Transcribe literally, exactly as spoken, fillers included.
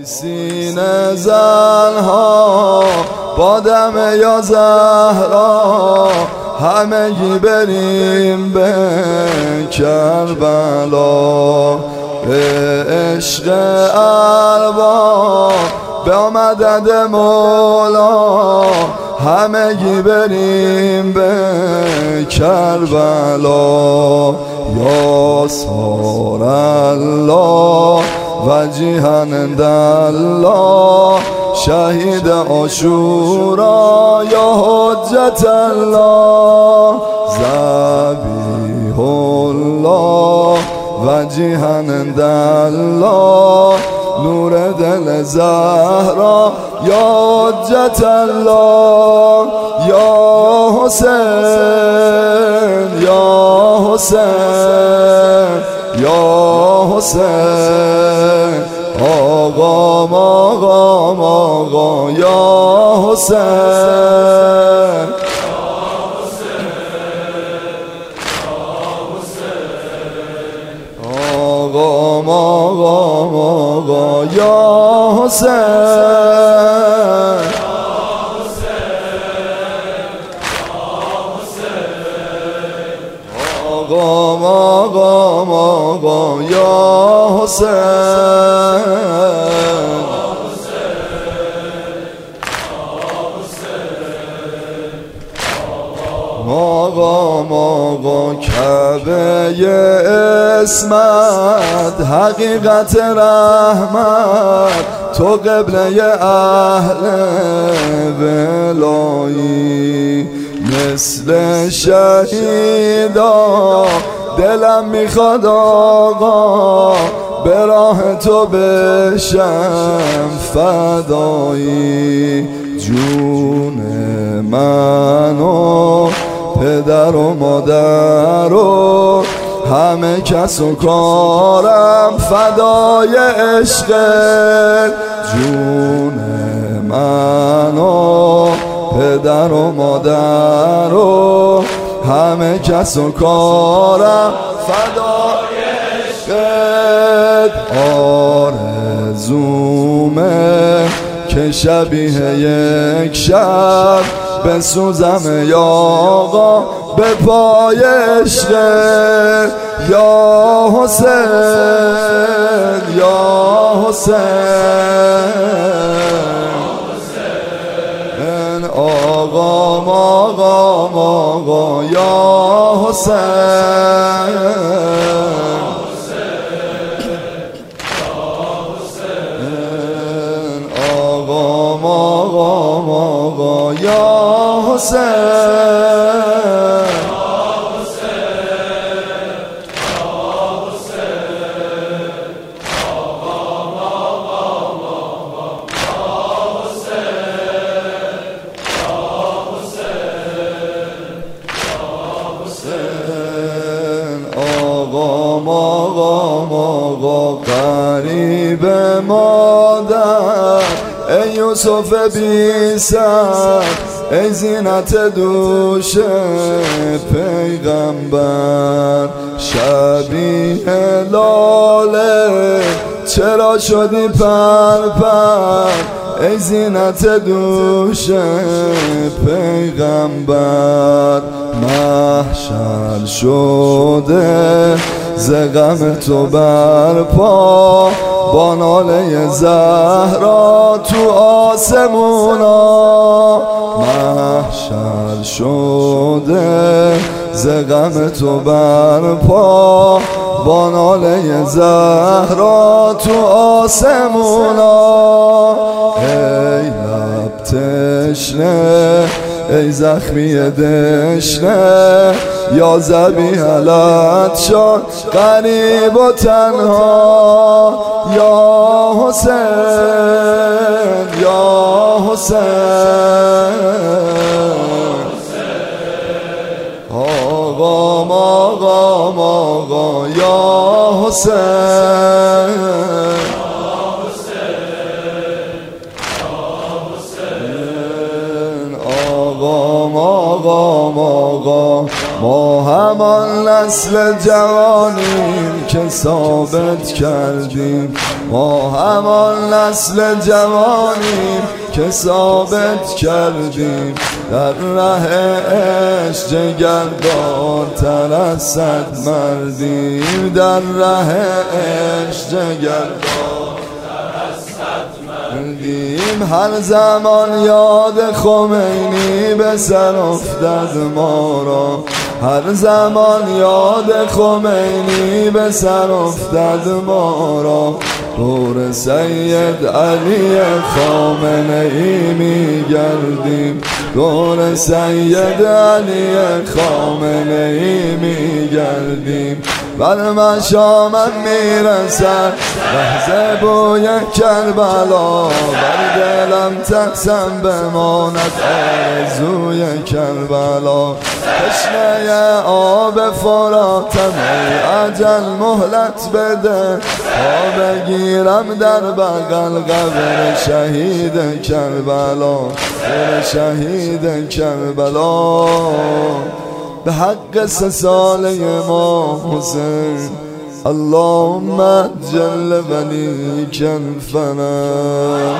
سینه زنها با دم یا زهرا همگی بریم به کربلا، به عشق ارباب به مدد مولا همگی بریم به کربلا. یا سار الله وجیهن الله شهید عاشورا یا حجت الله، ذبیح الله وجیهن الله نور دل زهرا یا حجت الله. یا حسین یا حسین یا حسین آقا آقا آقا یا حسین آقا آقا آقا یا حسین آقا آقا آقا یا حسین آقا آقا کعبه اسمت حقیقت رحمت تو قبله اهل ولایی، مثل شهیدا دلم میخواد آقا به راه تو بشم فدایی. جون منو پدر و مادر و همه کس و کارم فدای عشق. جون منو پدر و مادر و همه کس و کارم فدای عشقت. آرزومه که شبیه یک شب بسوزم یا آقا به پای عشق. یا حسین یا حسین آقا آقا آقا یا حسین آقا آقا آقا یا حسین غریب مادر ای یوسف بی سر ای زینت دوش پیغمبر، شبیه لاله چرا شدی پر پر ای زینت دوش پیغمبر. محشر شده ز غم تو برپا با ناله زهرا تو آسمونا. محشر شده ز غم تو برپا با ناله زهرا تو آسمونا. ای لب تشنه ای زخمی دشنه یا ذبیحت شد غریب و تنها. یا حسین یا حسین آقا آقا آقا یا حسین آقا آقا آقا ما همان نسل جوانیم که ثابت کردیم ما همان نسل جوانیم که ثابت کردیم در ره عشق جگردارتر از صد مردیم در ره عشق جگردارتر از صد مردیم هر زمان یاد خمینی به سر افتد ما را هر زمان یاد خمینی به سر افتد ما را دور سید علی خامنه ای می گردیم دور سید علی خامنه ای می گردیم بر مشامت می رسد لحظه بوی کربلا بر دلم تقسم بماند آرزوی کربلا تشنه آب فراتم ای اجل مهلت بده تا بگیرم در بغل قبر شهید کربلا قبر شهید کربلا به حق سه ساله ما حسین اللهم جل ولیک الفنا